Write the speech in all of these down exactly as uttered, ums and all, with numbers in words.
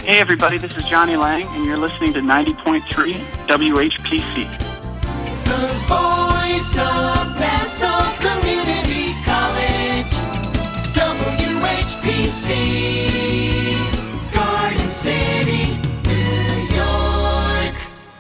Hey everybody, this is Johnny Lang, and you're listening to ninety point three W H P C. The voice of Nassau Community College, W H P C, Garden City, New York.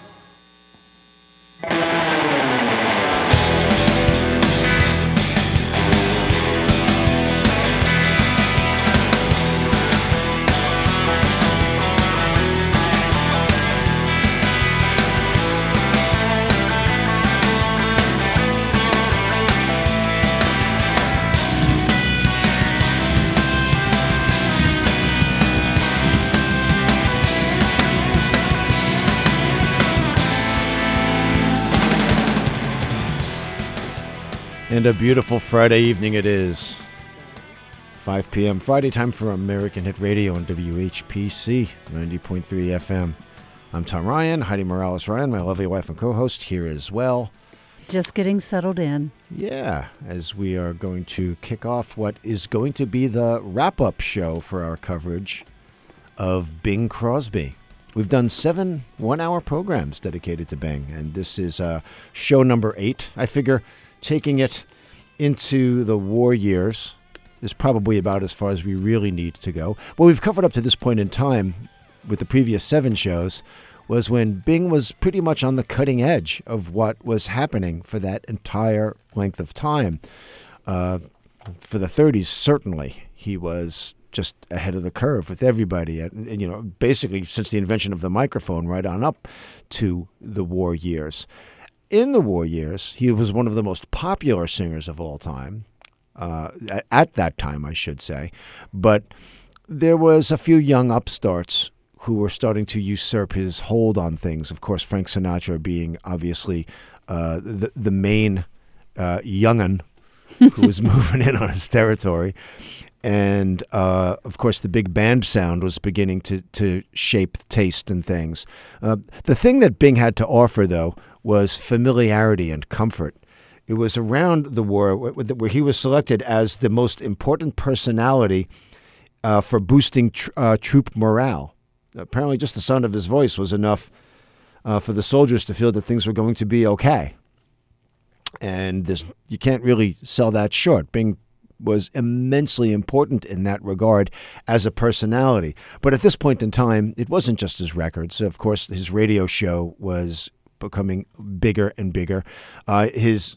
And a beautiful Friday evening it is. five p.m. Friday time for American Hit Radio on W H P C ninety point three F M. I'm Tom Ryan, Heidi Morales-Ryan, my lovely wife and co-host here as well. Just getting settled in. Yeah, as we are going to kick off what is going to be the wrap-up show for our coverage of Bing Crosby. We've done seven one-hour programs dedicated to Bing, and this is uh, show number eight. I figure taking it into the war years is probably about as far as we really need to go. What we've covered up to this point in time with the previous seven shows was when Bing was pretty much on the cutting edge of what was happening for that entire length of time. Uh, for the thirties, certainly, he was just ahead of the curve with everybody. And, and, you know, basically since the invention of the microphone right on up to the war years. In the war years, he was one of the most popular singers of all time, uh, at that time, I should say. But there was a few young upstarts who were starting to usurp his hold on things. Of course, Frank Sinatra being obviously uh, the, the main uh, young'un who was moving in on his territory. And, uh, of course, the big band sound was beginning to, to shape taste and things. Uh, the thing that Bing had to offer, though, was familiarity and comfort. It was around the war where he was selected as the most important personality uh, for boosting tr- uh, troop morale. Apparently just the sound of his voice was enough uh, for the soldiers to feel that things were going to be okay. And there's, you can't really sell that short. Bing was immensely important in that regard as a personality. But at this point in time, it wasn't just his records. Of course, his radio show was becoming bigger and bigger. Uh, his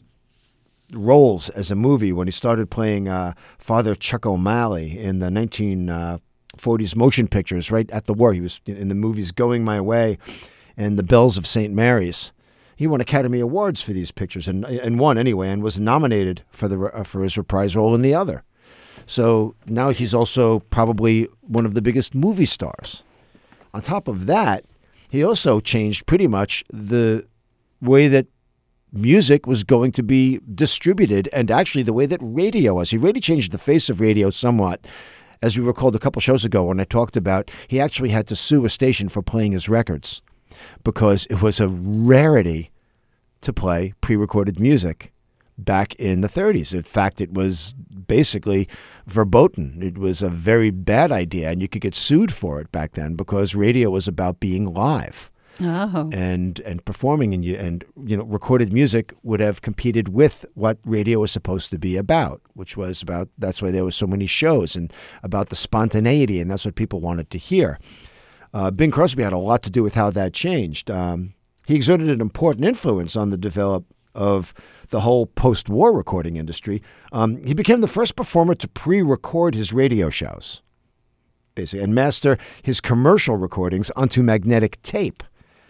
roles as a movie, when he started playing uh, Father Chuck O'Malley in the nineteen forties motion pictures right at the war. He was in the movies Going My Way and The Bells of Saint Mary's. He won Academy Awards for these pictures, and and won anyway, and was nominated for the uh, for his reprise role in the other. So now he's also probably one of the biggest movie stars. On top of that, he also changed pretty much the way that music was going to be distributed, and actually the way that radio was. He really changed the face of radio somewhat. As we recalled a couple shows ago when I talked about, he actually had to sue a station for playing his records because it was a rarity to play pre-recorded music back in the thirties. In fact, it was basically verboten. It was a very bad idea, and you could get sued for it back then because radio was about being live. Oh. And and performing, and you and you know recorded music would have competed with what radio was supposed to be about, which was about that's why there were so many shows and about the spontaneity, and that's what people wanted to hear. Uh, Bing Crosby had a lot to do with how that changed. Um, he exerted an important influence on the develop of the whole post-war recording industry. Um, he became the first performer to pre-record his radio shows, basically, and master his commercial recordings onto magnetic tape.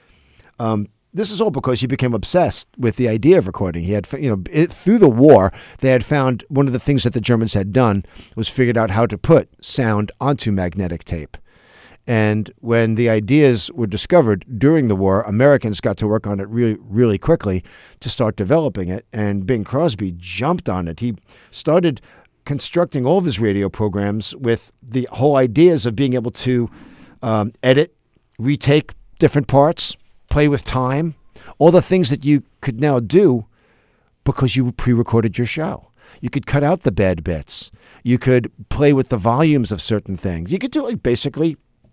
Um, this is all because he became obsessed with the idea of recording. He had, you know, it, through the war, they had found one of the things that the Germans had done was figured out how to put sound onto magnetic tape. And when the ideas were discovered during the war, Americans got to work on it really, really quickly to start developing it. And Bing Crosby jumped on it. He started constructing all of his radio programs with the whole ideas of being able to um, edit, retake different parts, play with time, all the things that you could now do because you pre-recorded your show. You could cut out the bad bits. You could play with the volumes of certain things. You could do like basically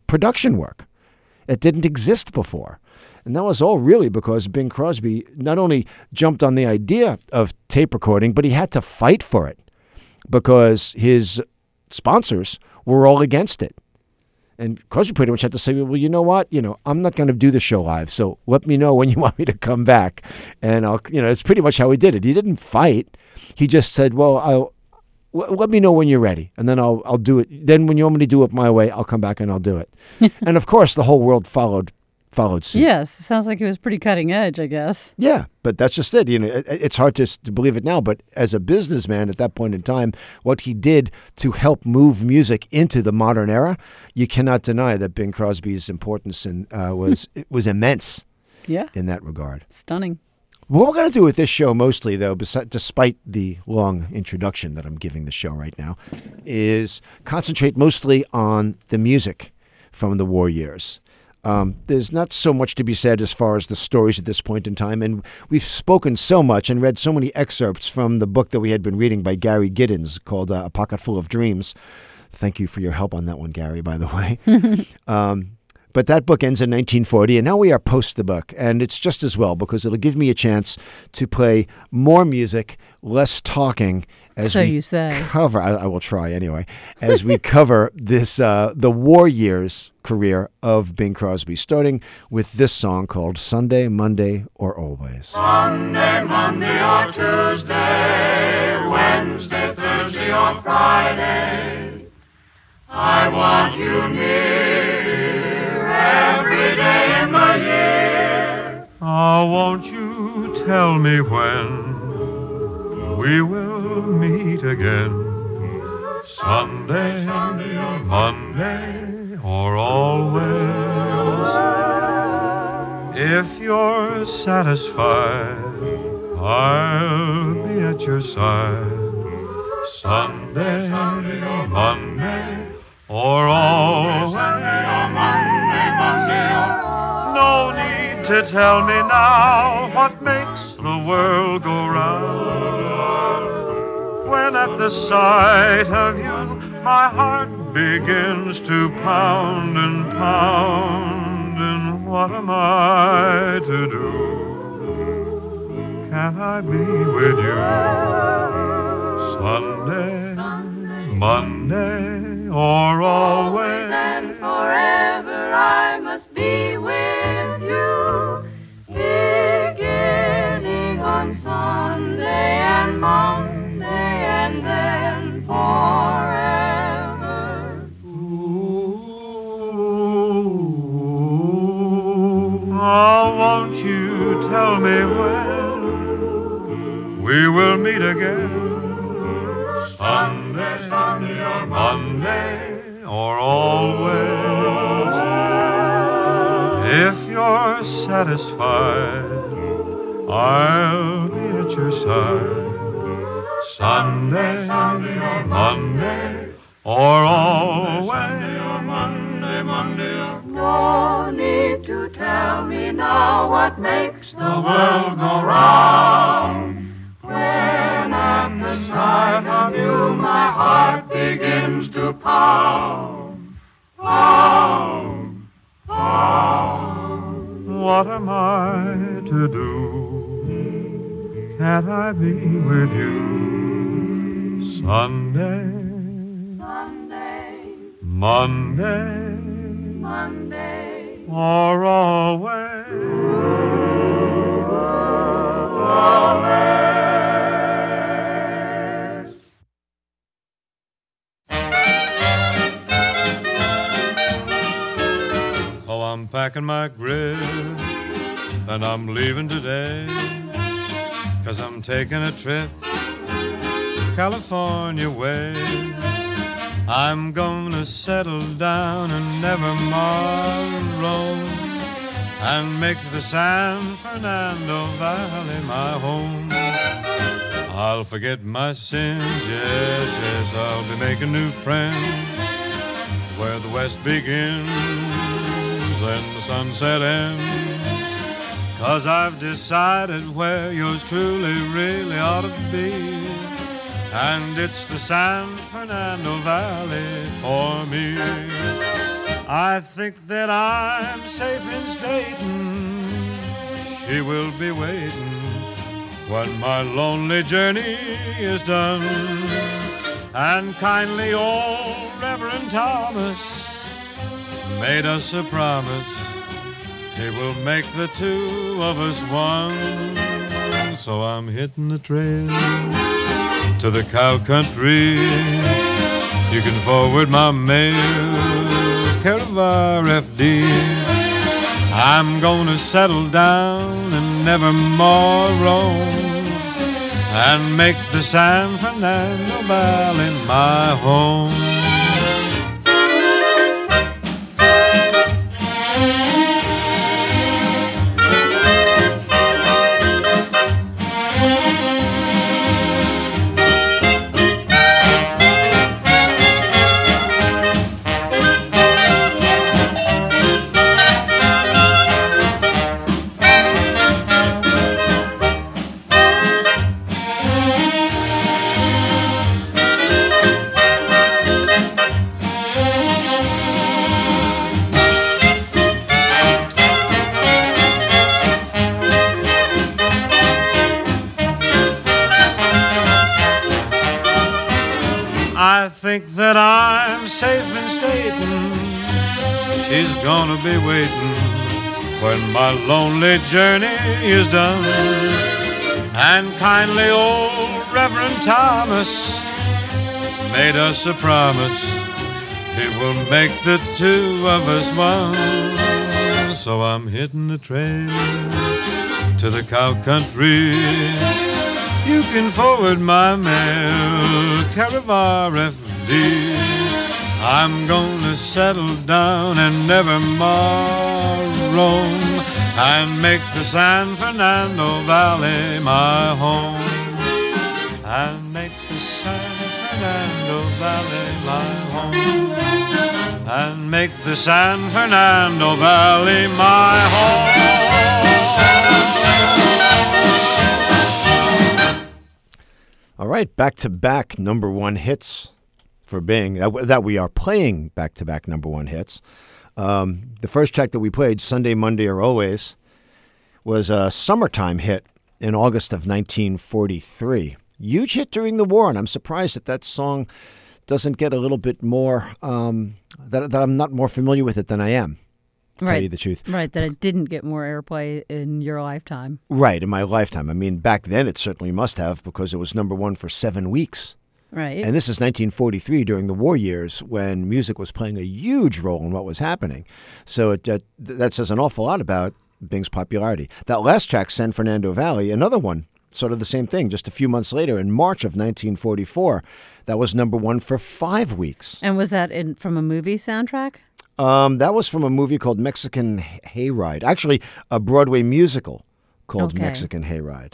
production work. It didn't exist before. And that was all really because Bing Crosby not only jumped on the idea of tape recording, but he had to fight for it because his sponsors were all against it. And Crosby pretty much had to say, well, you know what? You know, I'm not going to do the show live, so let me know when you want me to come back. And I'll, you know, it's pretty much how he did it. He didn't fight. He just said, well, I'll, w- let me know when you're ready, and then I'll, I'll do it. Then when you want me to do it my way, I'll come back and I'll do it. And of course, the whole world followed followed suit. Yes, sounds like it was pretty cutting edge, I guess. Yeah, but that's just it. You know, it, it's hard to, to believe it now, but as a businessman at that point in time, what he did to help move music into the modern era, you cannot deny that Bing Crosby's importance in, uh, was it was immense. Yeah, in that regard. Stunning. What we're going to do with this show mostly, though, besi- despite the long introduction that I'm giving the show right now, is concentrate mostly on the music from the war years. Um, there's not so much to be said as far as the stories at this point in time, and we've spoken so much and read so many excerpts from the book that we had been reading by Gary Giddens called uh, A Pocket Full of Dreams. Thank you for your help on that one, Gary, by the way. um, but that book ends in nineteen forty, and now we are post the book, and it's just as well because it'll give me a chance to play more music, less talking, as so we you say. cover. I, I will try anyway. As we cover this, uh, the war years career of Bing Crosby, starting with this song called "Sunday, Monday, or Always." Sunday, Monday, or Tuesday, Wednesday, Thursday, or Friday, I want you near every day in the year. Oh, won't you tell me when we will meet again? Sunday, Monday, or always. If you're satisfied, I'll be at your side. Sunday, Monday, or always. No need to tell me now what makes the world go round. When at the sight of you, my heart begins to pound and pound. And what am I to do? Can I be with you? Sunday, Monday, or always. And forever I must be with you, beginning on Sunday and Monday, and then forever. Ooh, oh, won't you tell me when we will meet again? Sunday, Sunday, or Monday, or always. If you're satisfied, I'll be at your side. Sunday, Sunday, or Monday, or always. Sunday, or Monday, Monday, or No need to tell me now what makes the world go round. When at the sight of you my heart begins to pound, pound, pound. what am I to do? Can't I be with you? Sunday, Sunday, Monday, Monday, or always. Oh, I'm packing my grip and I'm leaving today, 'cause I'm taking a trip California way. I'm gonna settle down and never roam and make the San Fernando Valley my home. I'll forget my sins, yes, yes, I'll be making new friends where the west begins and the sunset ends. 'Cause I've decided where yours truly really ought to be, and it's the San Fernando Valley for me. I think that I'm safe in stating she will be waiting when my lonely journey is done. And kindly old Reverend Thomas made us a promise he will make the two of us one. So I'm hitting the trail to the cow country. You can forward my mail, care of R F D. I'm gonna settle down and never more roam, and make the San Fernando Valley my home. I think that I'm safe in stating she's gonna be waiting when my lonely journey is done. And kindly old Reverend Thomas made us a promise he will make the two of us one. So I'm hitting the trail to the cow country. You can forward my mail, care of R F D. I'm gonna settle down and never more roam, and make the San Fernando Valley my home, and make the San Fernando Valley my home, and make the San Fernando Valley my home. All right, back-to-back number one hits for Bing, that, that we are playing back-to-back number one hits. Um, the first track that we played, Sunday, Monday, or Always, was a summertime hit in August of nineteen forty-three. Huge hit during the war, and I'm surprised that that song doesn't get a little bit more, um, that, that I'm not more familiar with it than I am. To tell you the truth. Right, that it didn't get more airplay in your lifetime. Right, in my lifetime. I mean, back then it certainly must have, because it was number one for seven weeks. Right. And this is nineteen forty-three, during the war years, when music was playing a huge role in what was happening. So it, uh, that says an awful lot about Bing's popularity. That last track, San Fernando Valley, another one, sort of the same thing, just a few months later, in March of nineteen forty-four, that was number one for five weeks. And was that in, from a movie soundtrack? Um, that was from a movie called Mexican Hayride. Actually, a Broadway musical called Okay. Mexican Hayride.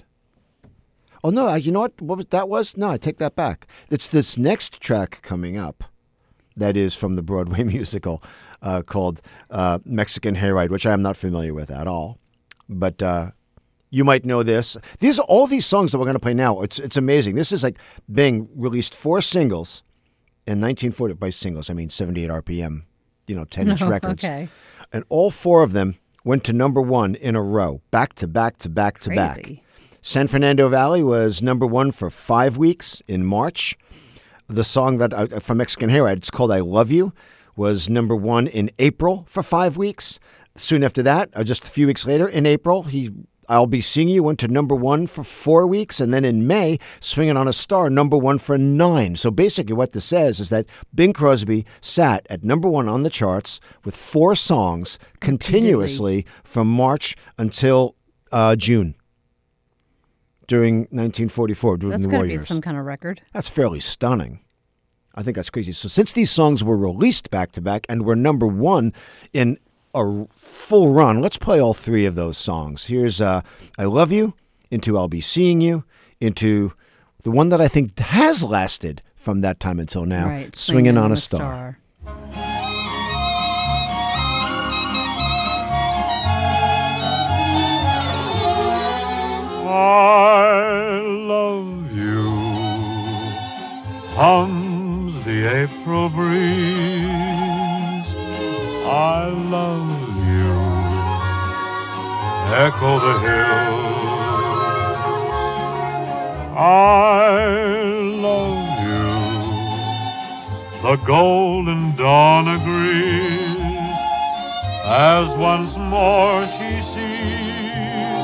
Oh, no, you know what, what was, that was? No, I take that back. It's this next track coming up that is from the Broadway musical uh, called uh, Mexican Hayride, which I am not familiar with at all. But uh, you might know this. These are all these songs that we're going to play now. It's it's amazing. This is like Bing released four singles in nineteen forty. By singles, I mean seventy-eight R P M. You know, ten-inch Oh, records. okay. And all four of them went to number one in a row, back to back to back to back. Crazy. San Fernando Valley was number one for five weeks in March. The song that uh, from Mexican Hayride, it's called I Love You, was number one in April for five weeks. Soon after that, uh, just a few weeks later, in April, he I'll Be Seeing You went to number one for four weeks. And then in May, Swinging on a Star, number one for nine. So basically what this says is that Bing Crosby sat at number one on the charts with four songs continuously from March until uh, June during nineteen forty-four, during That's the got war to be years. some kind of record. That's fairly stunning. I think that's crazy. So since these songs were released back-to-back and were number one in a full run, let's play all three of those songs. Here's uh, I Love You, into I'll Be Seeing You, into the one that I think has lasted from that time until now, Right. Swinging on a Star. I love you, hums the April breeze. I love you. Echo the hills. I love you. The golden dawn agrees as once more she sees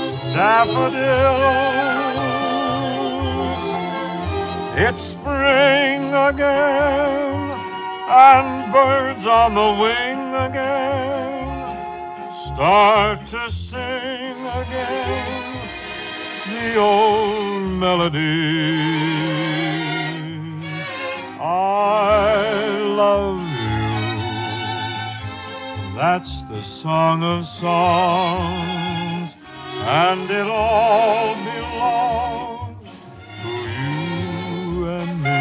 daffodils. It's spring again, and birds on the wing again start to sing again the old melody. I love you. That's the song of songs, and it all belongs to you and me.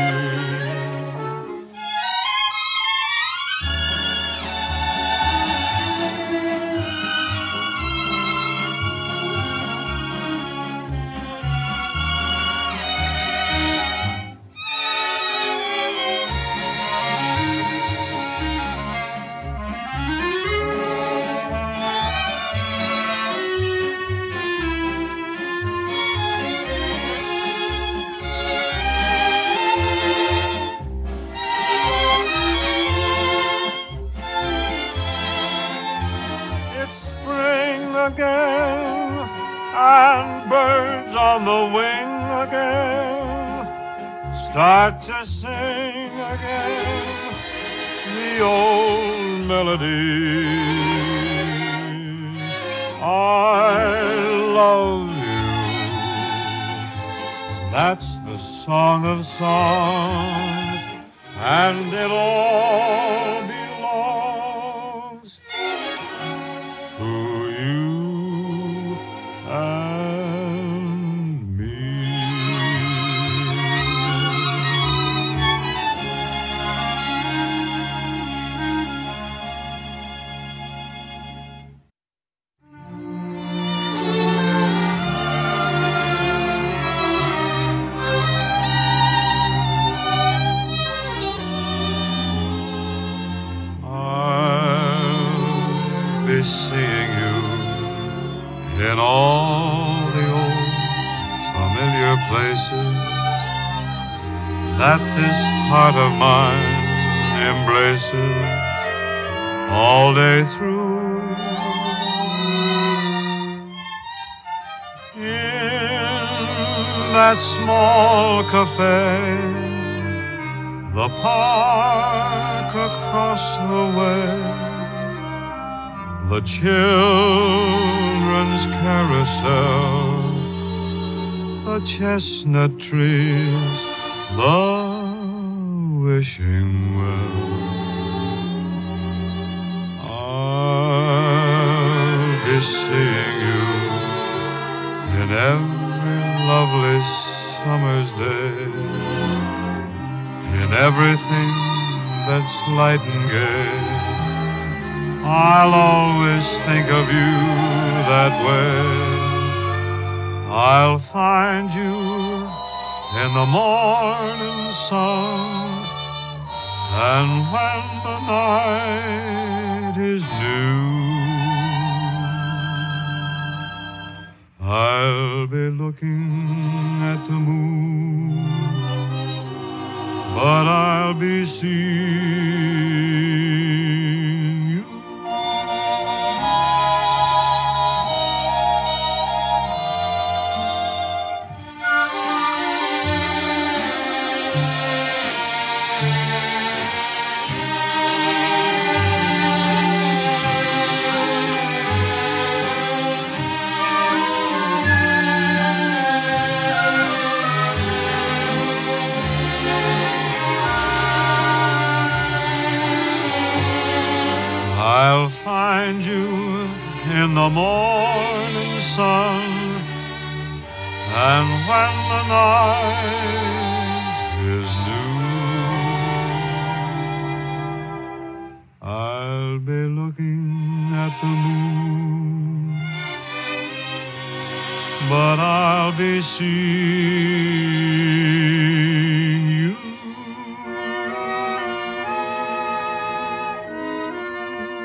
Again, and birds on the wing again start to sing again the old melody. I love you. That's the song of songs, and it all belongs to you and me. I'll be seeing you in all the old familiar places that this heart of mine embraces all day through. In that small cafe, the park across the way, the children's carousel, the chestnut trees, the wishing well. I'll be seeing you in every lovely summer's day, in everything that's light and gay. I'll always think of you that way. I'll find you in the morning sun, and when the night is new, I'll be looking at the moon, but I'll be seeing I'll find you in the morning sun, and when the night is new, I'll be looking at the moon, but I'll be seeing you.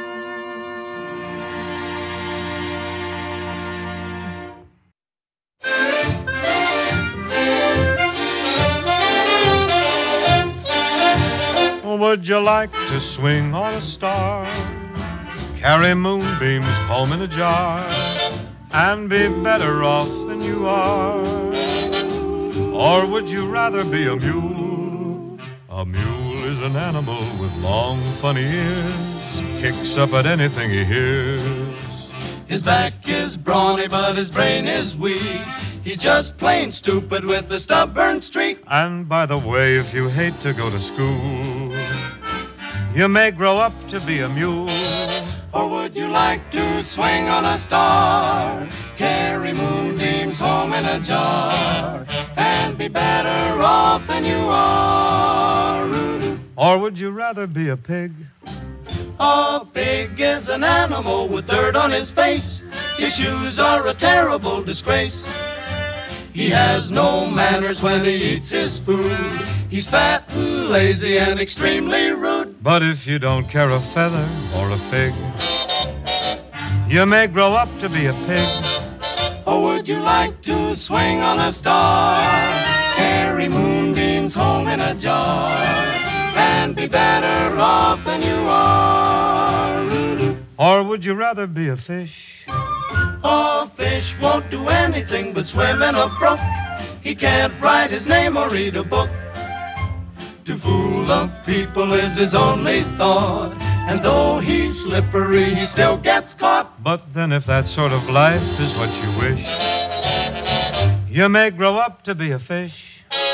would you like to swing on a star, carry moonbeams home in a jar, and be better off than you are? Or would you rather be a mule? A mule is an animal with long, funny ears, kicks up at anything he hears. His back is brawny, but his brain is weak. He's just plain stupid with a stubborn streak. And by the way, if you hate to go to school, you may grow up to be a mule. Or would you like to swing on a star, carry moonbeams home in a jar, and be better off than you are? Or would you rather be a pig? A pig is an animal with dirt on his face. His shoes are a terrible disgrace. He has no manners when he eats his food. He's fat and lazy and extremely rude. But if you don't care a feather or a fig, you may grow up to be a pig. Or would you like to swing on a star, carry moonbeams home in a jar, and be better off than you are? Or would you rather be a fish? A fish won't do anything but swim in a brook. He can't write his name or read a book. To fool the people is his only thought, and though he's slippery, he still gets caught. But then if that sort of life is what you wish, you may grow up to be a fish.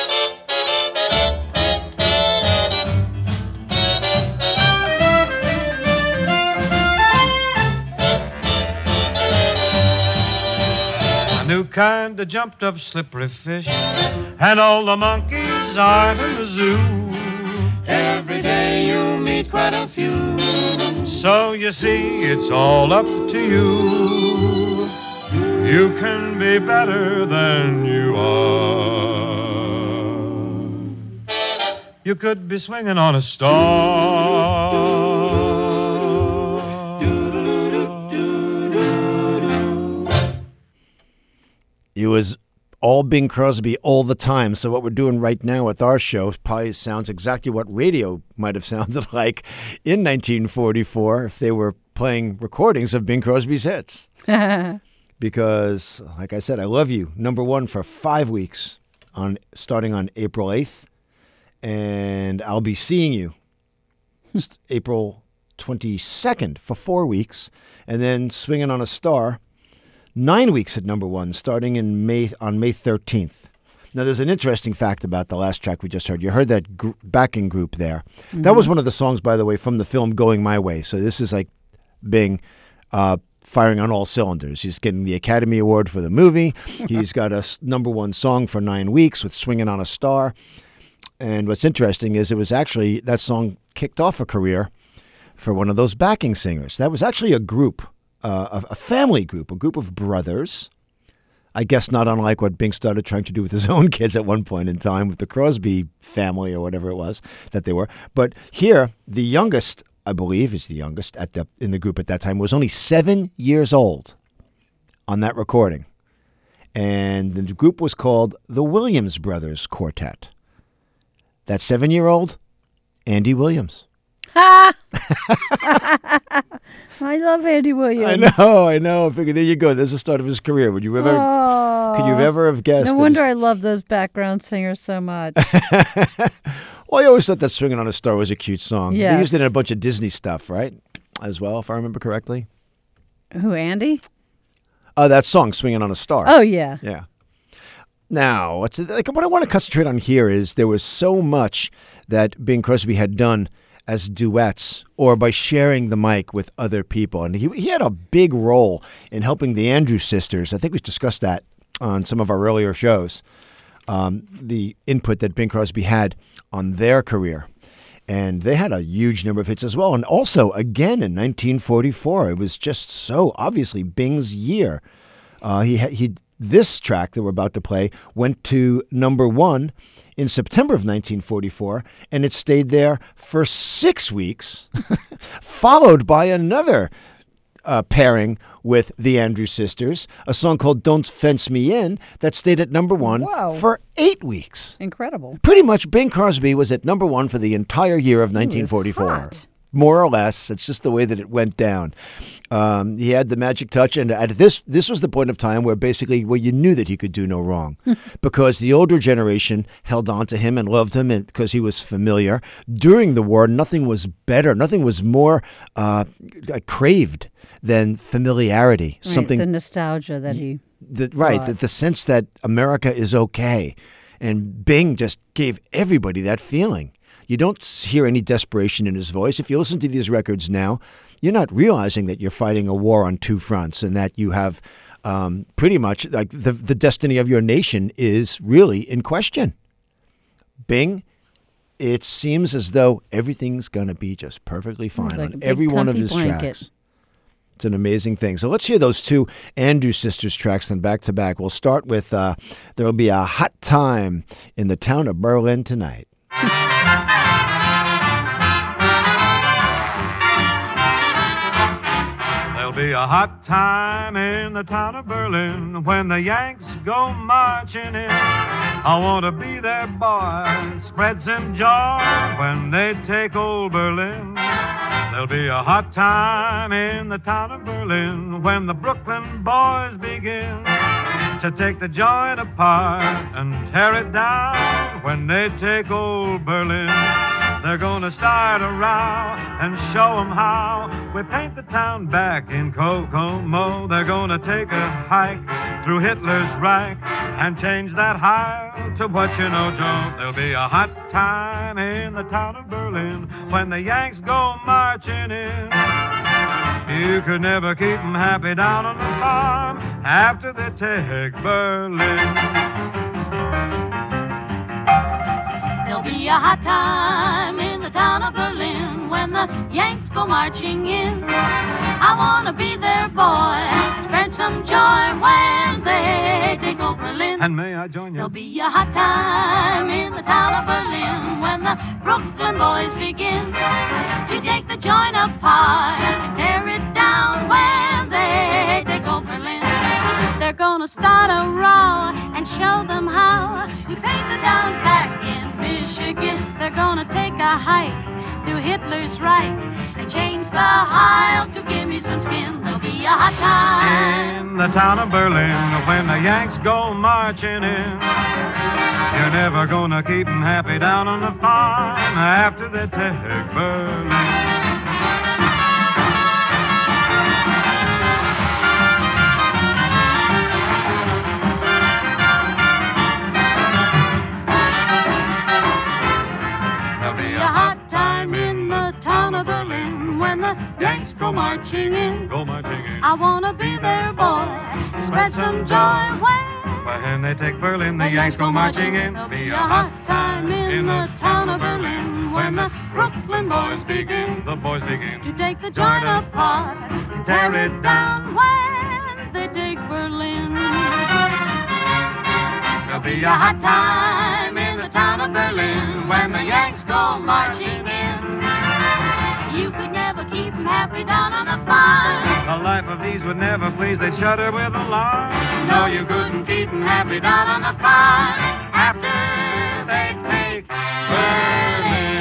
New kind of jumped up slippery fish, and all the monkeys are in the zoo. Every day you meet quite a few. So you see, it's all up to you. You can be better than you are. You could be swinging on a star. It was all Bing Crosby all the time. So what we're doing right now with our show probably sounds exactly what radio might have sounded like in nineteen forty-four if they were playing recordings of Bing Crosby's hits. Because, like I said, I Love You, number one for five weeks, on starting on April eighth. And I'll Be Seeing You, April twenty-second for four weeks. And then Swinging on a Star, nine weeks at number one, starting in May on May thirteenth. Now, there's an interesting fact about the last track we just heard. You heard that gr- backing group there. Mm-hmm. That was one of the songs, by the way, from the film Going My Way. So this is like Bing uh, firing on all cylinders. He's getting the Academy Award for the movie. He's got a number one song for nine weeks with Swinging on a Star. And what's interesting is it was actually, that song kicked off a career for one of those backing singers. That was actually a group. Uh, a, a family group, a group of brothers, I guess not unlike what Bing started trying to do with his own kids at one point in time with the Crosby family or whatever it was that they were. But here, the youngest, I believe, is the youngest at the in the group at that time, was only seven years old on that recording. And the group was called the Williams Brothers Quartet. That seven-year-old, Andy Williams. Ha! I love Andy Williams. I know, I know. I figured, there you go. There's the start of his career. Would you ever? Oh, could you ever have guessed? No wonder I love those background singers so much. Well, I always thought that "Swinging on a Star" was a cute song. Yes. They used it in a bunch of Disney stuff, right? As well, if I remember correctly. Who, Andy? Oh, that song, "Swinging on a Star." Oh, yeah. Yeah. Now, what's like what I want to concentrate on here is there was so much that Bing Crosby had done as duets or by sharing the mic with other people. And he he had a big role in helping the Andrews Sisters. I think we discussed that on some of our earlier shows, um, the input that Bing Crosby had on their career. And they had a huge number of hits as well. And also, again, in nineteen forty-four, it was just so obviously Bing's year. Uh, he he this track that we're about to play went to number one in September of nineteen forty-four, and it stayed there for six weeks, followed by another uh, pairing with the Andrews Sisters, a song called Don't Fence Me In that stayed at number one Whoa. for eight weeks. Incredible. Pretty much Bing Crosby was at number one for the entire year of nineteen forty-four. hot. More or less. It's just the way that it went down. Um, he had the magic touch, and at this this was the point of time where basically where you knew that he could do no wrong, because the older generation held on to him and loved him, and because he was familiar. During the war, nothing was better, nothing was more uh, craved than familiarity. Right, Something the nostalgia that he the, right, the, the sense that America is okay, and Bing just gave everybody that feeling. You don't hear any desperation in his voice. If you listen to these records now, you're not realizing that you're fighting a war on two fronts and that you have um, pretty much like the the destiny of your nation is really in question. Bing, it seems as though everything's going to be just perfectly fine like a on big every one of comfy his blanket. tracks. It's an amazing thing. So let's hear those two Andrews Sisters tracks then back to back. We'll start with uh, There'll Be a Hot Time in the Town of Berlin Tonight. There'll be a hot time in the town of Berlin when the Yanks go marching in. I want to be their boy, spread some joy when they take old Berlin. There'll be a hot time in the town of Berlin when the Brooklyn boys begin to take the joint apart and tear it down when they take old Berlin. They're gonna start a row and show 'em how we paint the town back in Kokomo. They're gonna take a hike through Hitler's Reich and change that high to what you know, Joe. There'll be a hot time in the town of Berlin when the Yanks go marching in. You could never keep 'em happy down on the farm after they take Berlin. There'll be a hot time in the town of Berlin when the Yanks go marching in. I want to be their boy, spread some joy when they take over Berlin. And may I join you? There'll be a hot time in the town of Berlin when the Brooklyn boys begin to take the joint apart and tear it down when they take over Berlin. They're gonna start a row and show them how we paint the town back in Michigan. They're gonna take a hike through Hitler's Reich and change the Heil to give me some skin. There'll be a hot time in the town of Berlin when the Yanks go marching in. You're never gonna keep 'em happy down on the farm after they take Berlin. When the Yanks go marching in, Go marching in. I wanna be their boy, spread some joy when When they take Berlin, the Yanks go marching in. There'll be a hot time in the town of Berlin when the Brooklyn boys begin The boys begin to take the joint apart and tear it down when they take Berlin. There'll be a hot time in the town of Berlin when the Yanks go marching in. You could never keep 'em happy down on the farm. The life of these would never please, they'd shudder with alarm. No, you couldn't keep 'em happy down on the farm after they take Berlin.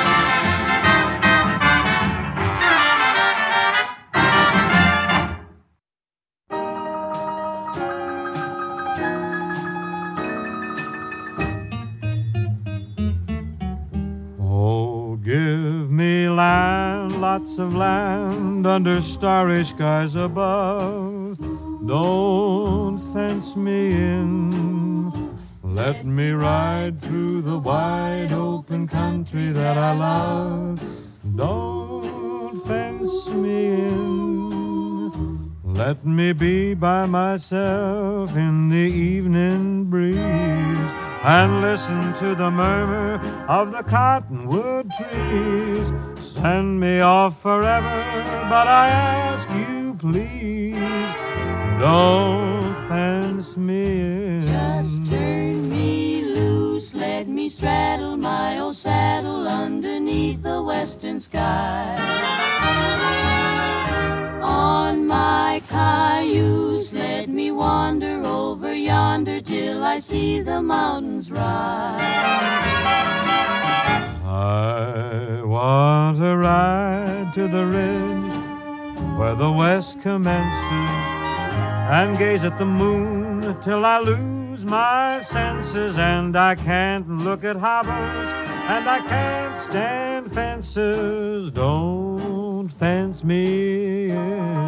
Oh, give me land, lots of land under starry skies above. Don't fence me in. Let me ride through the wide open country that I love. Don't fence me in. Let me be by myself in the evening breeze and listen to the murmur of the cottonwood trees. Send me off forever, but I ask you please, don't fence me in. Just turn me loose, let me straddle my old saddle underneath the western sky. On cayuse, let me wander over yonder till I see the mountains rise. I want to ride to the ridge where the west commences and gaze at the moon till I lose my senses, and I can't look at hobbles and I can't stand fences. Don't fence me in.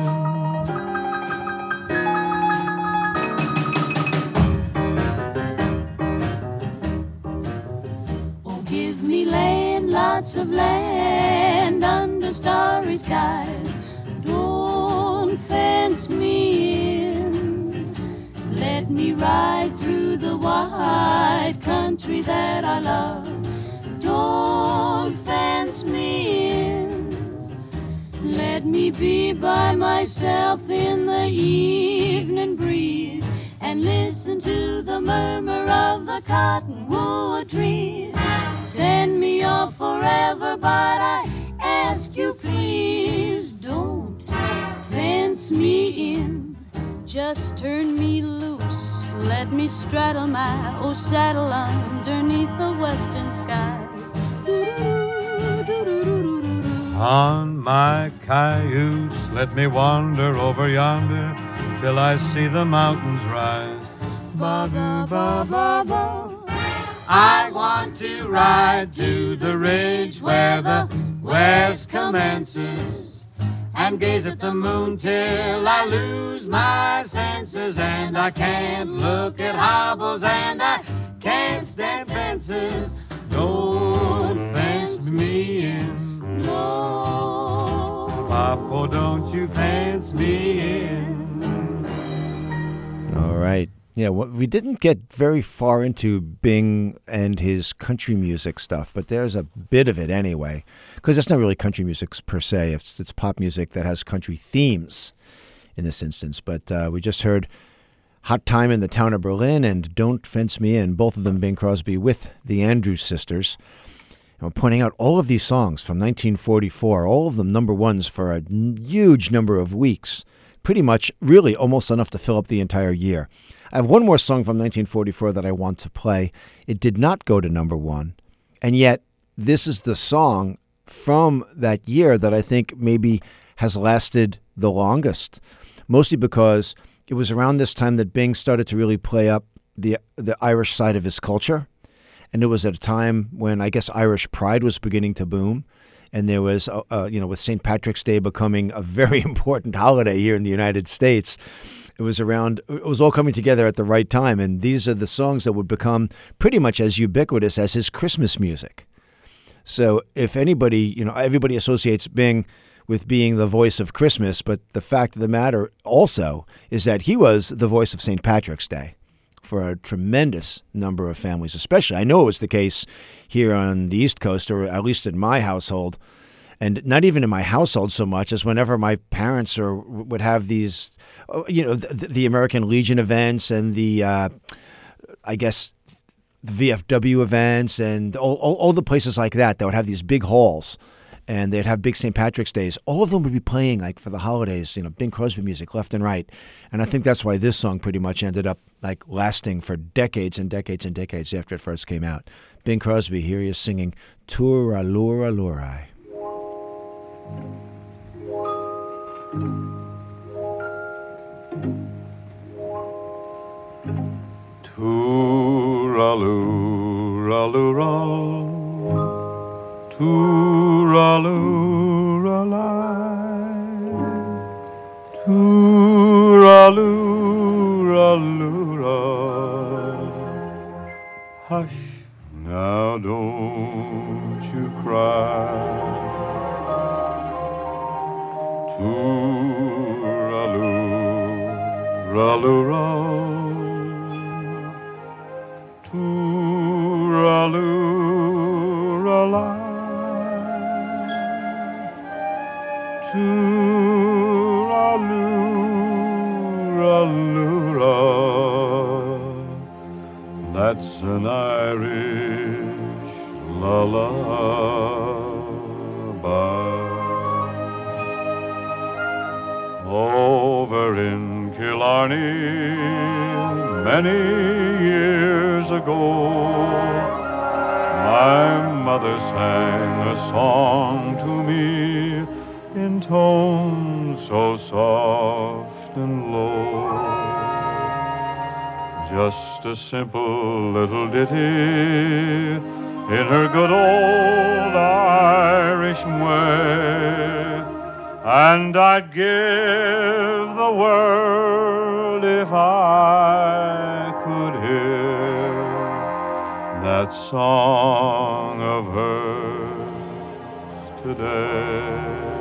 Oh, give me land, lots of land under starry skies. Don't fence me in. Let me ride through the wide country that I love. Don't fence me in. Let me be by myself in the evening breeze and listen to the murmur of the cottonwood trees. Send me off forever, but I ask you please, don't fence me in. Just turn me loose, let me straddle my old saddle underneath the western skies. On my cayuse, let me wander over yonder till I see the mountains rise. Ba-ba-ba-ba-ba. I want to ride to the ridge where the west commences and gaze at the moon till I lose my senses, and I can't look at hobbles and I can't stand fences. Don't fence me in. No. Papa, don't you fence me in. All right. Yeah, well, we didn't get very far into Bing and his country music stuff, but there's a bit of it anyway, because it's not really country music per se. It's, it's pop music that has country themes in this instance. But uh, we just heard Hot Time in the Town of Berlin and Don't Fence Me In, both of them Bing Crosby with the Andrews Sisters. And we're pointing out all of these songs from nineteen forty-four, all of them number ones for a huge number of weeks, pretty much really almost enough to fill up the entire year. I have one more song from nineteen forty-four that I want to play. It did not go to number one, and yet this is the song from that year that I think maybe has lasted the longest, mostly because it was around this time that Bing started to really play up the the Irish side of his culture, and it was at a time when I guess Irish pride was beginning to boom, and there was, uh, uh, you know, with Saint Patrick's Day becoming a very important holiday here in the United States. It was around, it was all coming together at the right time. And these are the songs that would become pretty much as ubiquitous as his Christmas music. So if anybody, you know, everybody associates Bing with being the voice of Christmas, but the fact of the matter also is that he was the voice of Saint Patrick's Day for a tremendous number of families, especially. I know it was the case here on the East Coast, or at least in my household. And not even in my household so much as whenever my parents or would have these, you know, the, the American Legion events and the, uh, I guess, the V F W events and all, all, all the places like that that would have these big halls, and they'd have big Saint Patrick's Days. All of them would be playing, like, for the holidays, you know, Bing Crosby music left and right. And I think that's why this song pretty much ended up, like, lasting for decades and decades and decades after it first came out. Bing Crosby, here he is singing Tooraloora Loorai. Tooraloora, tooraloora-lai, tooraloora-loora. Hush, now don't you cry. Tooraloora, tooraloora-lai, tooraloora-loora. That's an Irish lullaby. Over in Killarney many years ago. My mother sang a song to me in tones so soft and low. Just a simple little ditty in her good old Irish way, and I'd give the world if I could hear that song of hers today.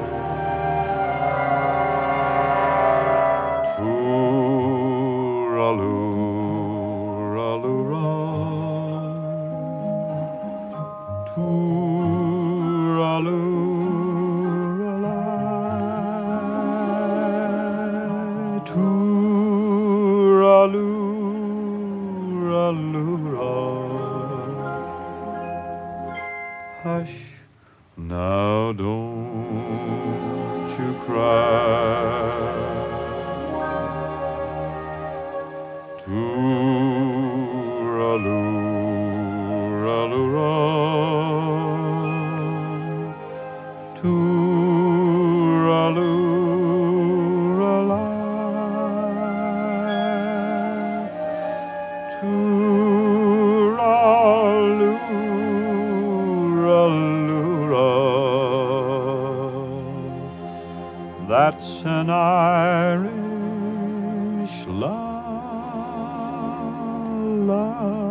Hush, now don't you cry. Tooraloo-raloo-ra. Tooraloo-ra-la. Tooraloo-ra-loo-ra. That's an Irish lullaby.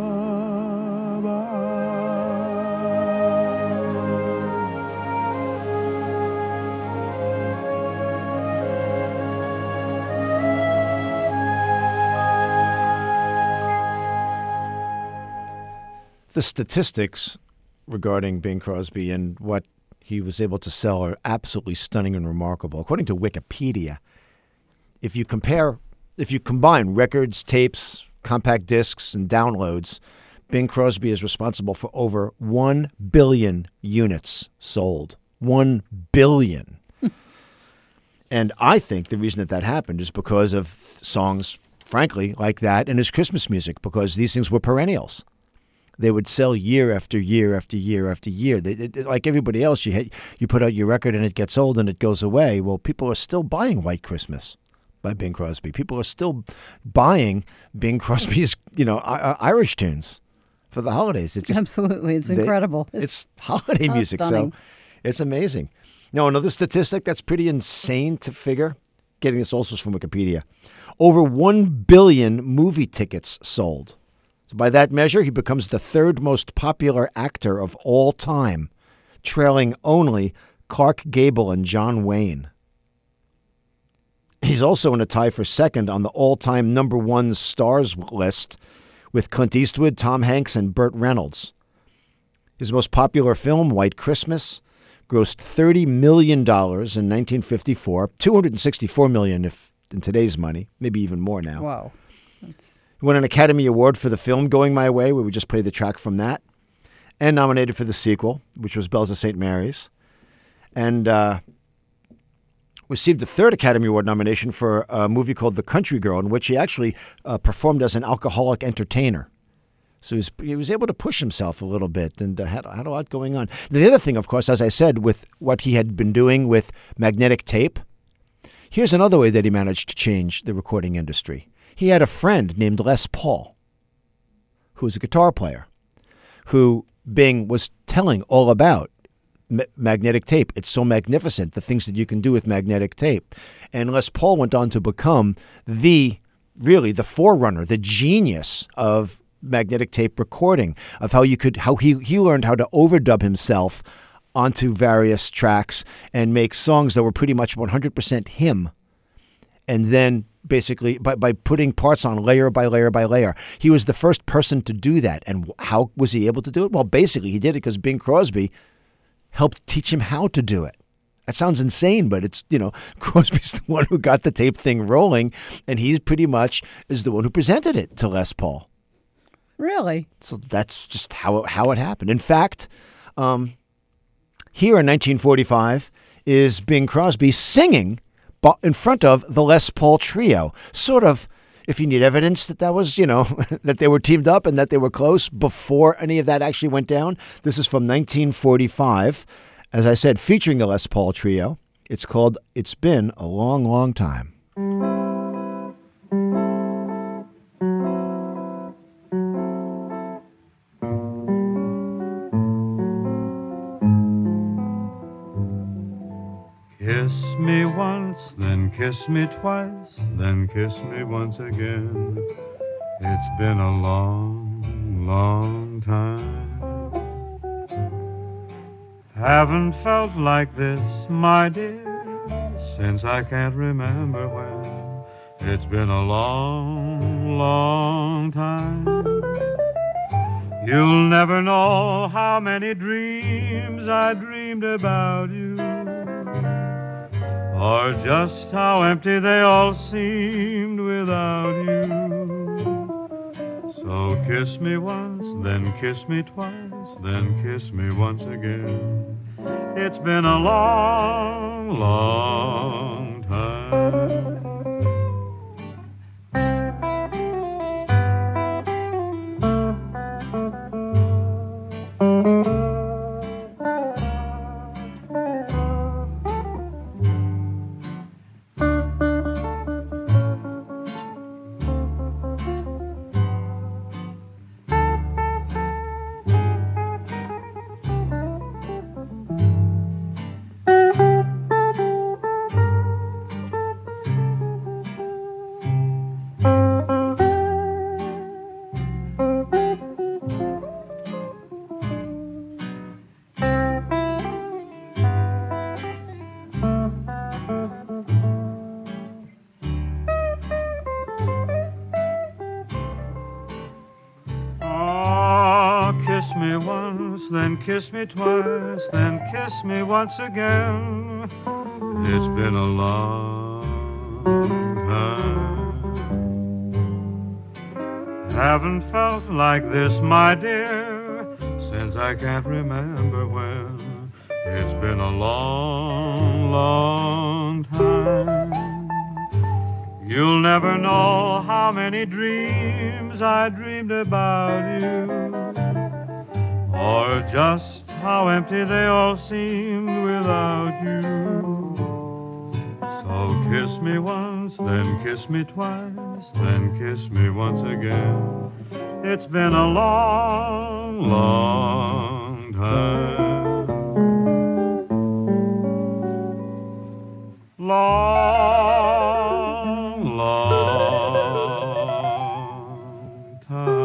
The statistics regarding Bing Crosby and what he was able to sell are absolutely stunning and remarkable. According to Wikipedia, if you compare, if you combine records, tapes, compact discs, and downloads, Bing Crosby is responsible for over one billion units sold. one billion. And I think the reason that that happened is because of songs, frankly, like that and his Christmas music, because these things were perennials. They would sell year after year after year after year. They, they, like everybody else, you hit, you put out your record and it gets old and it goes away. Well, people are still buying White Christmas by Bing Crosby. People are still buying Bing Crosby's, you know, I- Irish tunes for the holidays. It's just, Absolutely, it's they, incredible. It's, It's, holiday so music, stunning. so it's amazing. Now, another statistic that's pretty insane to figure, getting this also from Wikipedia, over one billion movie tickets sold. So by that measure, he becomes the third most popular actor of all time, trailing only Clark Gable and John Wayne. He's also in a tie for second on the all-time number one stars list with Clint Eastwood, Tom Hanks, and Burt Reynolds. His most popular film, White Christmas, grossed thirty million dollars in nineteen fifty-four, two hundred sixty-four million dollars if in today's money, maybe even more now. Wow. That's... He won an Academy Award for the film Going My Way, where we just played the track from that, and nominated for the sequel, which was Bells of Saint Mary's, and uh, received the third Academy Award nomination for a movie called The Country Girl, in which he actually uh, performed as an alcoholic entertainer. So he was, he was able to push himself a little bit and uh, had, had a lot going on. The other thing, of course, as I said, with what he had been doing with magnetic tape, here's another way that he managed to change the recording industry. He had a friend named Les Paul, who was a guitar player, who Bing was telling all about ma- magnetic tape. It's so magnificent, the things that you can do with magnetic tape. And Les Paul went on to become the, really, the forerunner, the genius of magnetic tape recording, of how you could, how he, he learned how to overdub himself onto various tracks and make songs that were pretty much one hundred percent him. And then basically by, by putting parts on layer by layer by layer. He was the first person to do that. And how was he able to do it? Well, basically he did it because Bing Crosby helped teach him how to do it. That sounds insane, but it's, you know, Crosby's the one who got the tape thing rolling, and he pretty much is the one who presented it to Les Paul. Really? So that's just how it, how it happened. In fact, um, here in nineteen forty-five is Bing Crosby singing bu- in front of the Les Paul Trio. Sort of, if you need evidence that that was, you know, that they were teamed up and that they were close before any of that actually went down. This is from nineteen forty-five, as I said, featuring the Les Paul Trio. It's called It's Been a Long, Long Time. Kiss me once, then kiss me twice, then kiss me once again. It's been a long, long time. Haven't felt like this, my dear, since I can't remember when. It's been a long, long time. You'll never know how many dreams I dreamed about you, or just how empty they all seemed without you. So kiss me once, then kiss me twice, then kiss me once again. It's been a long, long time. Kiss me once, then kiss me twice, then kiss me once again. It's been a long time. Haven't felt like this, my dear, since I can't remember when. It's been a long, long time. You'll never know how many dreams I dreamed about you, or just how empty they all seemed without you. So kiss me once, then kiss me twice, then kiss me once again. It's been a long, long time. Long, long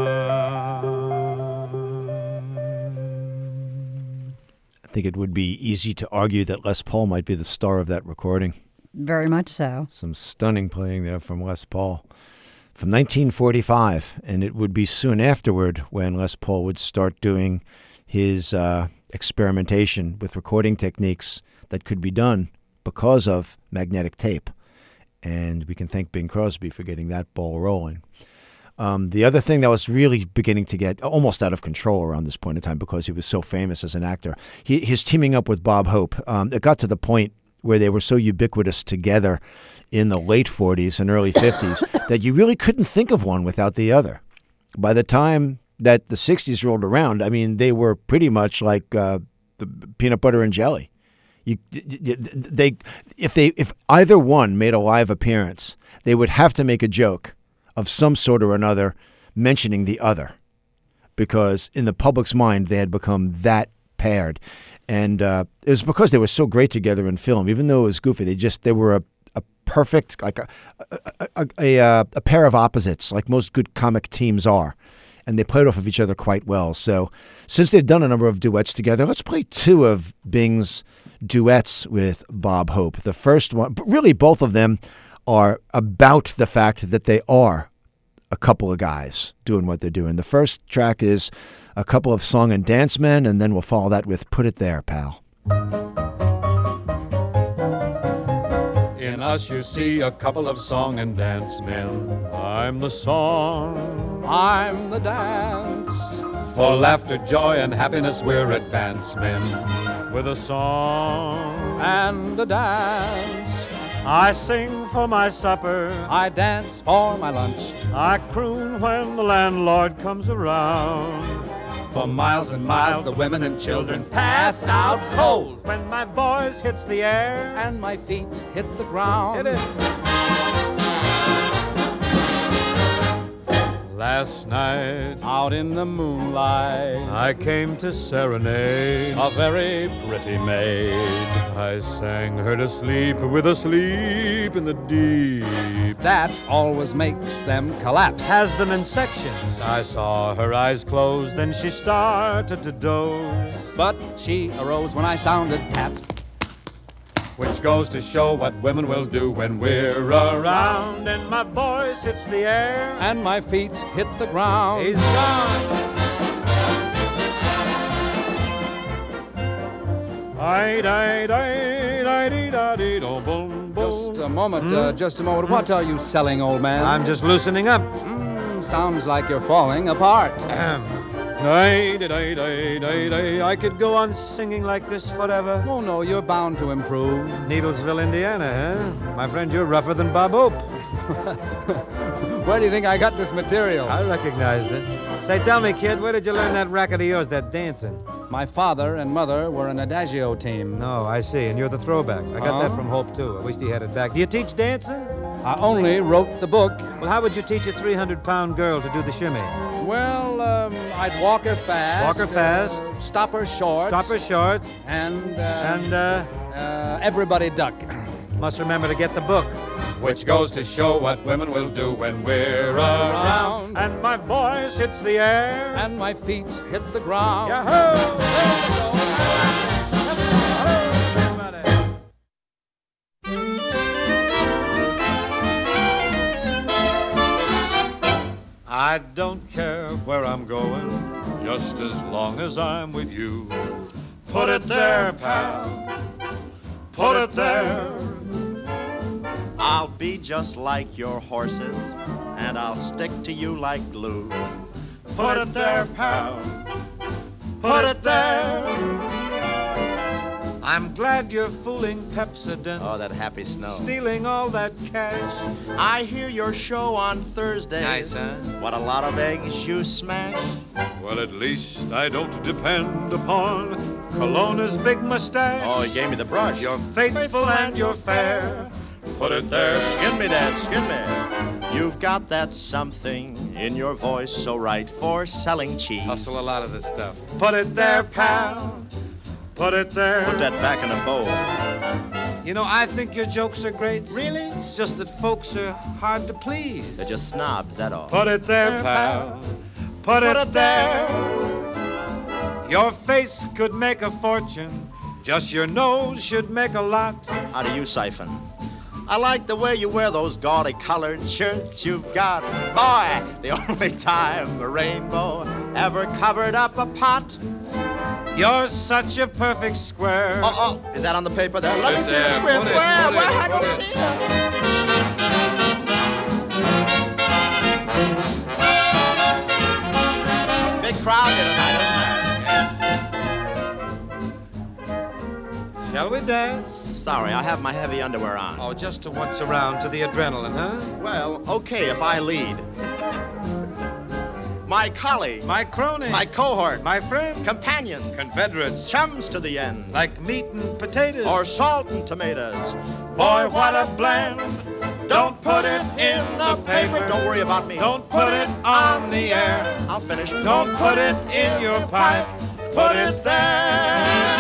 time. I think it would be easy to argue that Les Paul might be the star of that recording. Very much so. Some stunning playing there from Les Paul. From nineteen forty-five, and it would be soon afterward when Les Paul would start doing his uh, experimentation with recording techniques that could be done because of magnetic tape. And we can thank Bing Crosby for getting that ball rolling. Um, the other thing that was really beginning to get almost out of control around this point in time, because he was so famous as an actor, he, his teaming up with Bob Hope, um, it got to the point where they were so ubiquitous together in the late forties and early fifties that you really couldn't think of one without the other. By the time that the sixties rolled around, I mean, they were pretty much like uh, peanut butter and jelly. You, they, if they, if either one made a live appearance, they would have to make a joke of some sort or another mentioning the other, because in the public's mind they had become that paired. And uh, it was because they were so great together in film. Even though it was goofy, they just they were a, a perfect, like a a, a, a a pair of opposites, like most good comic teams are. And they played off of each other quite well. So since they've done a number of duets together, let's play two of Bing's duets with Bob Hope. The first one, but really both of them are about the fact that they are a couple of guys doing what they're doing. The first track is a couple of song and dance men, and then we'll follow that with Put It There, Pal. In us you see a couple of song and dance men. I'm the song, I'm the dance. For laughter, joy, and happiness we're advance men. With a song and a dance, I sing for my supper. I dance for my lunch. I croon when the landlord comes around. For miles and miles the women and children passed out cold. When my voice hits the air and my feet hit the ground. Hit it. Last night, out in the moonlight, I came to serenade a very pretty maid. I sang her to sleep with a sleep in the deep. That always makes them collapse, has them in sections. I saw her eyes close, then she started to doze. But she arose when I sounded taps, which goes to show what women will do when we're around. And my voice hits the air and my feet hit the ground. He's gone. I died, I died, I died, oh, boom, boom. Just a moment, hmm? uh, just a moment. Hmm? What are you selling, old man? I'm just loosening up. Mm, sounds like you're falling apart. I, I, I, I could go on singing like this forever. Oh, no, you're bound to improve. Needlesville, Indiana, huh? My friend, you're rougher than Bob Hope. Where do you think I got this material? I recognized it. Say, tell me, kid, where did you learn that racket of yours, that dancing? My father and mother were an Adagio team. No, I see, and you're the throwback. I got uh-huh. that from Hope, too. I wished he had it back. Do you teach dancing? I only wrote the book. Well, how would you teach a three hundred pound girl to do the shimmy? Well, um, I'd walk her fast. Walk her fast. Uh, stop her short. Stop her short. And, uh, and, uh... uh everybody duck. Must remember to get the book. Which goes to show what women will do when we're around. And my voice hits the air. And my feet hit the ground. Yahoo! There we go. I don't care where I'm going, just as long as I'm with you. Put it there, pal. Put it there. I'll be just like your horses, and I'll stick to you like glue. Put it there, pal. Put it there. I'm glad you're fooling Pepsodent. Oh, that happy snow. Stealing all that cash. I hear your show on Thursdays. Nice, huh? What a lot of eggs you smash. Well, at least I don't depend upon Colonna's big mustache. Oh, he gave me the brush. You're faithful, faithful and you're fair. Put it there. Skin me, Dad, skin me. You've got that something in your voice so right for selling cheese. Hustle a lot of this stuff. Put it there, pal. Put it there. Put that back in a bowl. You know, I think your jokes are great. Really? It's just that folks are hard to please. They're just snobs, that all. Put it there, pal. Put, Put it, it there. Your face could make a fortune. Just your nose should make a lot. How do you siphon? I like the way you wear those gaudy colored shirts you've got. Boy, the only time a rainbow ever covered up a pot. You're such a perfect square. Oh, oh, is that on the paper there? Put Let me see the square. Put it, where, put where? it, I put don't it. see it. Big crowd here tonight, isn't there? Shall we dance? Sorry, I have my heavy underwear on. Oh, just to once around to the adrenaline, huh? Well, okay if I lead. My colleague. My crony. My cohort. My friend. Companions. Confederates. Chums to the end. Like meat and potatoes. Or salt and tomatoes. Boy, what a blend. Don't put it in the paper. Don't worry about me. Don't put it on the air. I'll finish. Don't put it in your pipe. Put it there.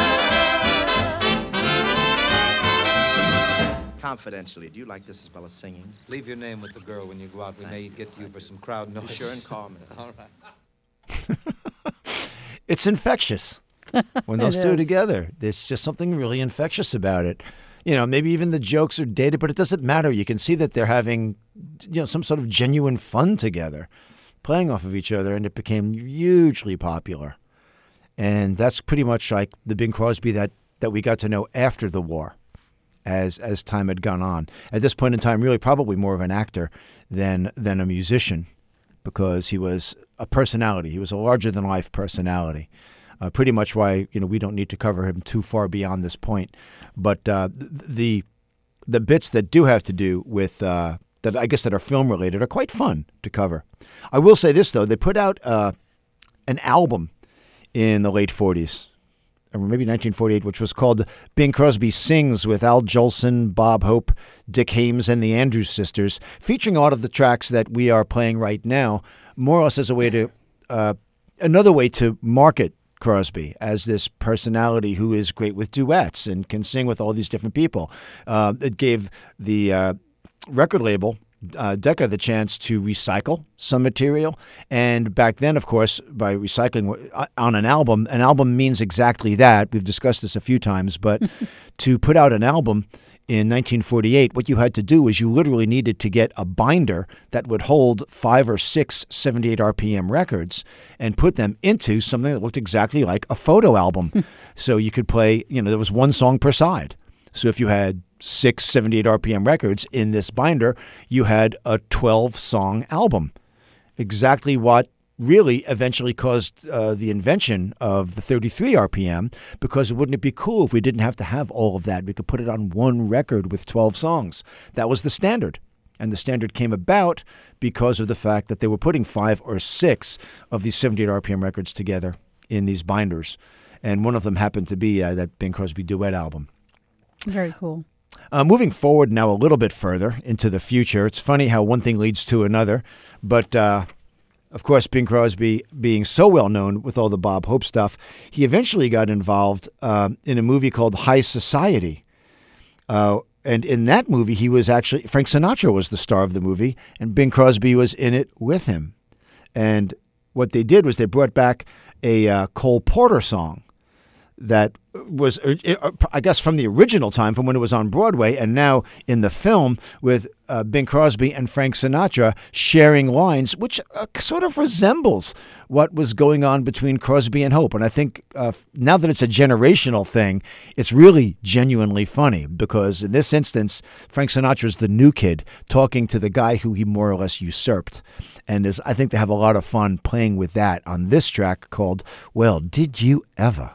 Confidentially, do you like this as well as singing? Leave your name with the girl when you go out. We Thank may you. get you for some crowd noise. Be sure and call me. All right. It's infectious when those It two are is. together. There's just something really infectious about it. You know, maybe even the jokes are dated, but it doesn't matter. You can see that they're having, you know, some sort of genuine fun together, playing off of each other, and it became hugely popular. And that's pretty much like the Bing Crosby that, that we got to know after the war. As as time had gone on. At this point in time, really probably more of an actor than than a musician, because he was a personality. He was a larger-than-life personality. Uh, pretty much why, you know, we don't need to cover him too far beyond this point. But uh, the the bits that do have to do with uh, that I guess that are film related are quite fun to cover. I will say this though, they put out uh, an album in the late forties, or maybe nineteen forty-eight, which was called Bing Crosby Sings with Al Jolson, Bob Hope, Dick Haymes, and the Andrews Sisters, featuring a lot of the tracks that we are playing right now, more or less as a way to, uh, another way to market Crosby as this personality who is great with duets and can sing with all these different people. Uh, it gave the uh, record label Uh, Decca the chance to recycle some material. And back then, of course, by recycling on an album, an album means exactly that. We've discussed this a few times, but to put out an album in nineteen forty-eight, what you had to do is you literally needed to get a binder that would hold five or six seventy-eight R P M records and put them into something that looked exactly like a photo album. So you could play, you know, there was one song per side. So if you had six seventy-eight R P M records in this binder, you had a twelve-song album. Exactly what really eventually caused uh, the invention of the thirty-three R P M, because wouldn't it be cool if we didn't have to have all of that? We could put it on one record with twelve songs. That was the standard. And the standard came about because of the fact that they were putting five or six of these seventy-eight R P M records together in these binders. And one of them happened to be uh, that Bing Crosby duet album. Very cool. Uh, moving forward now a little bit further into the future, it's funny how one thing leads to another. But, uh, of course, Bing Crosby being so well known with all the Bob Hope stuff, he eventually got involved uh, in a movie called High Society. Uh, and in that movie, he was actually, Frank Sinatra was the star of the movie, and Bing Crosby was in it with him. And what they did was they brought back a uh, Cole Porter song that was, I guess, from the original time, from when it was on Broadway, and now in the film with uh, Bing Crosby and Frank Sinatra sharing lines, which uh, sort of resembles what was going on between Crosby and Hope. And I think uh, now that it's a generational thing, it's really genuinely funny, because in this instance, Frank Sinatra's the new kid talking to the guy who he more or less usurped. And there's, I think they have a lot of fun playing with that on this track called Well, Did You Ever?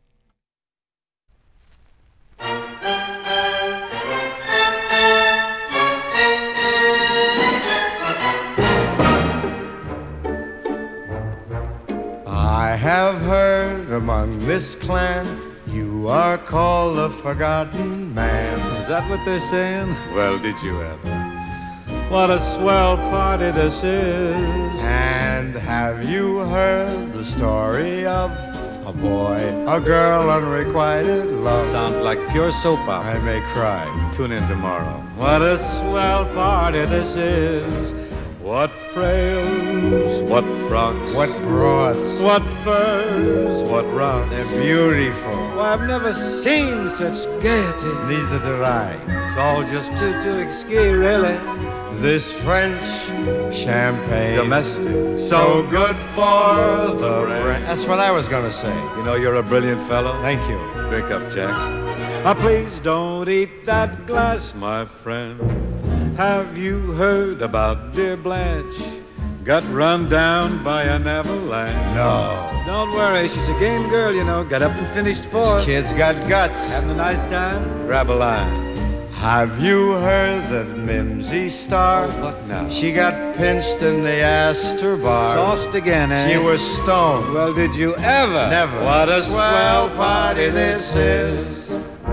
I have heard among this clan you are called a forgotten man. Is that what they're saying? Well, did you ever? What a swell party this is. And have you heard the story of a boy, a girl, unrequited love? Sounds like pure soap opera. I may cry. Tune in tomorrow. What a swell party this is. What frails, what frocks, What broads, what furs, what rocks. they're beautiful. Why, I've never seen such gaiety. Neither did I. It's all just too, too exquis, really. This French champagne, Domestic. so good for the brain. That's what I was gonna say. You know you're a brilliant fellow. Thank you. Drink up, Jack. Ah, please don't eat that glass, my friend. Have you heard about dear Blanche? Got run down by an avalanche. No. Don't worry, she's a game girl, you know. Got up and finished fourth. This kid's got guts. Having a nice time? Grab a line. Have you heard that Mimsy Star? Oh, what now? She got pinched in the Astor bar. Sauced again, eh? She was stoned. Well, did you ever? Never. What a swell party this is.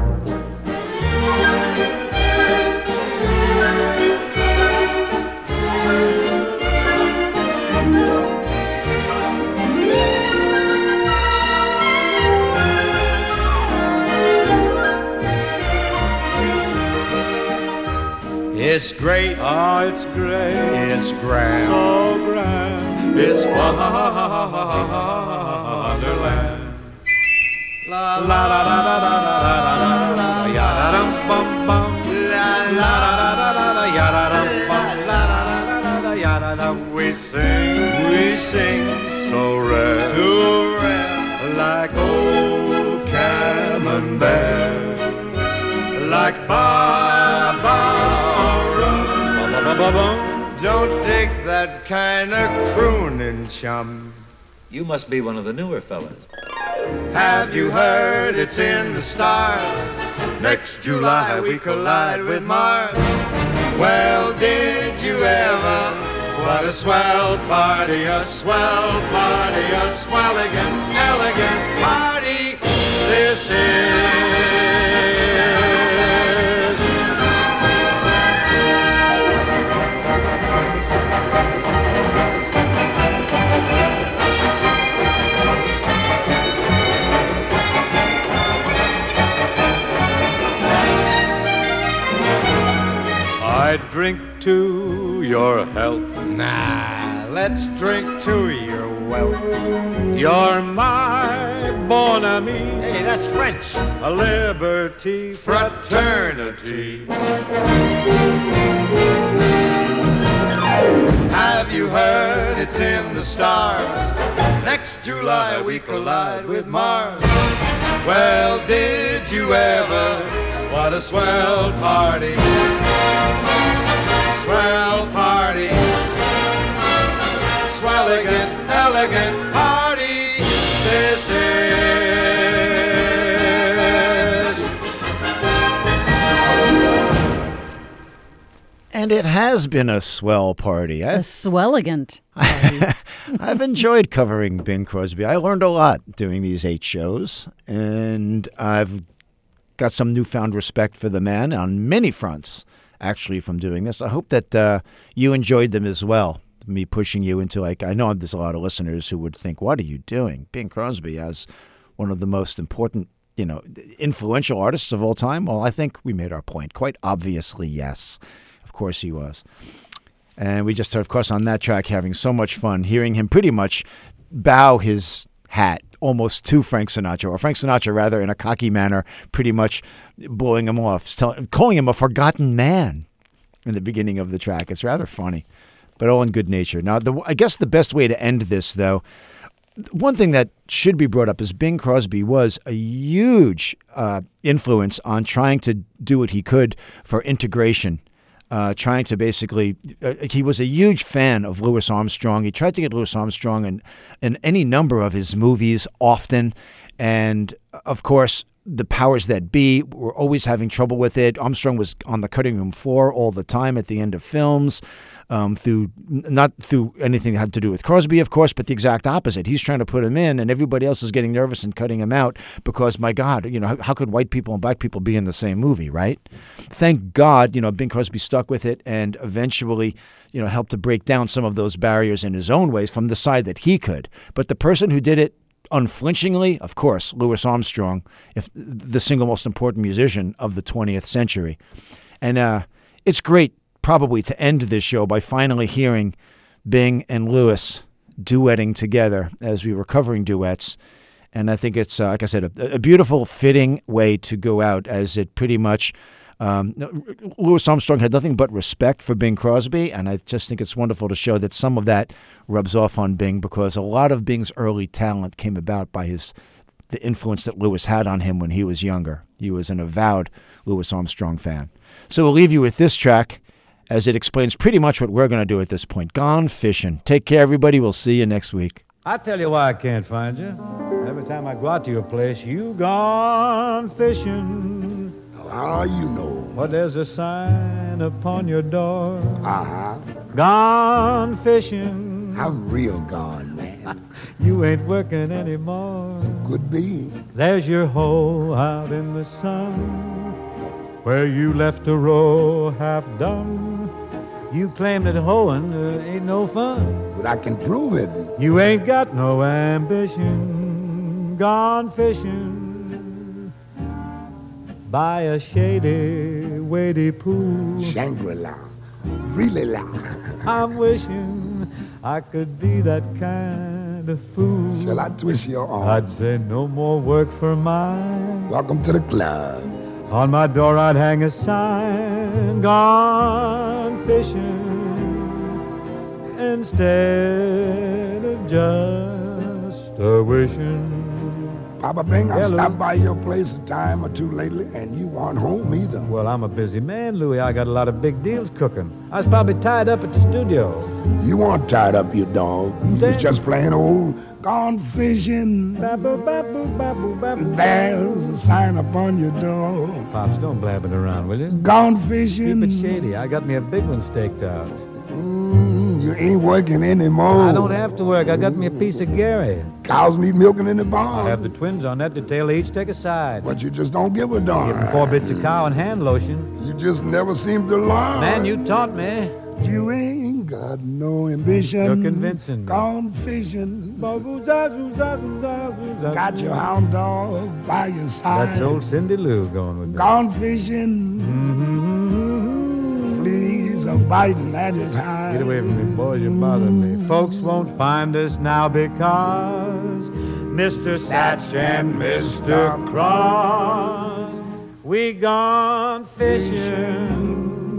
It's great. Oh, it's great. It's grand. So grand. It's Wonderland. La La la la la la la la la. Ya da dum bum bum. la La la la la la. Ya da dum bum. La la la la la. Ya da dum. We sing. We sing So rare. to rare. Like old Camembert. Like Barbara. Ba-ba-ba-ba-bum. Don't dig that kind of crooning, chum. You must be one of the newer fellas. Have you heard it's in the stars? Next July we collide with Mars. Well, did you ever? What a swell party, a swell party, a swelligan, elegant party this is. I drink to your health. Nah, let's drink to your wealth. You're my bon ami. Hey, that's French. A liberty Fraternity. Have you heard it's in the stars? Next July we collide with Mars. Well, did you ever? What a swell party. Swell party. Swelligan, elegant party this is. And it has been a swell party. A I've, swelligant. I've enjoyed covering Bing Crosby. I learned a lot doing these eight shows, and I've got some newfound respect for the man on many fronts, actually, from doing this. I hope that uh, you enjoyed them as well. Me pushing you into, like, I know there's a lot of listeners who would think, what are you doing? Bing Crosby as one of the most important, you know, influential artists of all time. Well, I think we made our point. Quite obviously, yes. Of course he was. And we just, of course, on that track, having so much fun, hearing him pretty much bow his hat almost to Frank Sinatra, or Frank Sinatra, rather, in a cocky manner, pretty much blowing him off, tell, calling him a forgotten man in the beginning of the track. It's rather funny, but all in good nature. Now, the, I guess the best way to end this, though, one thing that should be brought up is Bing Crosby was a huge uh, influence on trying to do what he could for integration. Uh, trying to basically, uh, he was a huge fan of Louis Armstrong. He tried to get Louis Armstrong in, in any number of his movies often. And, of course, the powers that be were always having trouble with it. Armstrong was on the cutting room floor all the time at the end of films, um, through not through anything that had to do with Crosby, of course, but the exact opposite. He's trying to put him in, and everybody else is getting nervous and cutting him out because, my God, you know, how, how could white people and black people be in the same movie, right? Thank God, you know, Bing Crosby stuck with it and eventually, you know, helped to break down some of those barriers in his own ways from the side that he could. But the person who did it unflinchingly, of course, Louis Armstrong, if the single most important musician of the twentieth century. And uh, it's great, probably, to end this show by finally hearing Bing and Louis duetting together as we were covering duets. And I think it's, uh, like I said, a, a beautiful, fitting way to go out, as it pretty much, um, Louis Armstrong had nothing but respect for Bing Crosby, and I just think it's wonderful to show that some of that rubs off on Bing, because a lot of Bing's early talent came about by his the influence that Louis had on him when he was younger. He was an avowed Louis Armstrong fan. So we'll leave you with this track, as it explains pretty much what we're going to do at this point. Gone Fishing. Take care, everybody. We'll see you next week. I tell you why I can't find you. Every time I go out to your place, you gone fishing. How you know? Well, there's a sign upon your door. Uh-huh. Gone fishing. I'm real gone, man. You ain't working anymore. Could be. There's your hoe out in the sun, where you left a row half done. You claim that hoeing uh, ain't no fun, but I can prove it. You ain't got no ambition. Gone fishing by a shady, wady pool. Shangri-La, really la. I'm wishing I could be that kind of fool. Shall I twist your arm? I'd say no more work for mine. Welcome to the club. On my door I'd hang a sign, gone fishing, instead of just a wishing. Papa Bing, I've Yeah, stopped Louie. by your place a time or two lately, and you weren't home either. Well, I'm a busy man, Louie. I got a lot of big deals cooking. I was probably tied up at the studio. You weren't tied up, you dog. You was just plain old gone fishing. Baboo, baboo, baboo, baboo. There's a sign upon your door. Pops, don't blab it around, will you? Gone fishing. Keep it shady. I got me a big one staked out. Mm, you ain't working anymore. I don't have to work. I got me a piece of Gary. Cows need milking in the barn. I have the twins on that detail. They each take a side. But you just don't give a darn. Give them four bits of cow and hand lotion. You just never seem to learn. Man, you taught me. You ain't got no ambition. You're convincing me. Gone fishing. Got your hound dog by your side. That's old Cindy Lou going with me. Gone fishing. Mm-hmm. Fleas are biting at his hide. Get away from me, boys. You bother me. Folks won't find us now because Mister Satch and Mister Cross, we gone fishing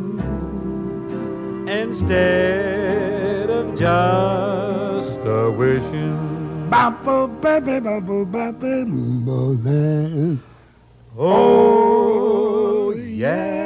instead of just a wishing. Oh, yeah.